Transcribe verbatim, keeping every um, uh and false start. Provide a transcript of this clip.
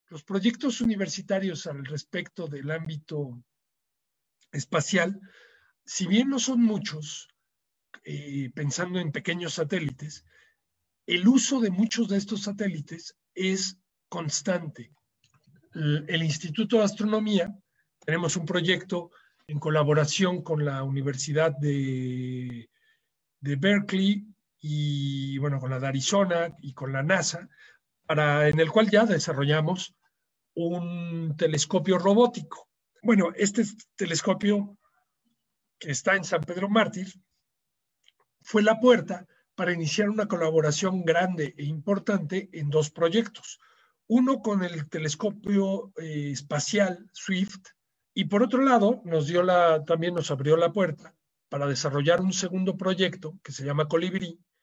los proyectos universitarios al respecto del ámbito espacial, si bien no son muchos, eh, pensando en pequeños satélites, el uso de muchos de estos satélites es constante. El, el Instituto de Astronomía, tenemos un proyecto en colaboración con la Universidad de, de Berkeley y bueno, con la de Arizona y con la NASA, para, en el cual ya desarrollamos un telescopio robótico. Bueno, este telescopio que está en San Pedro Mártir fue la puerta para iniciar una colaboración grande e importante en dos proyectos. Uno con el telescopio eh, espacial Swift, y por otro lado nos dio la, también nos abrió la puerta para desarrollar un segundo proyecto que se llama Colibrí,